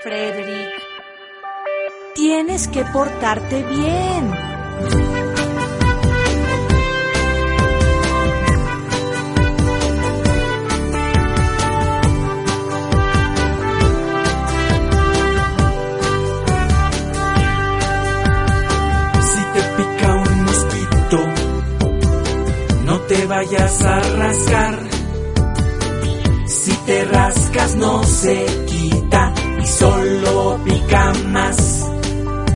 Frederick, tienes que portarte bien. No te vayas a rascar. Si te rascas no se quita y solo pica más.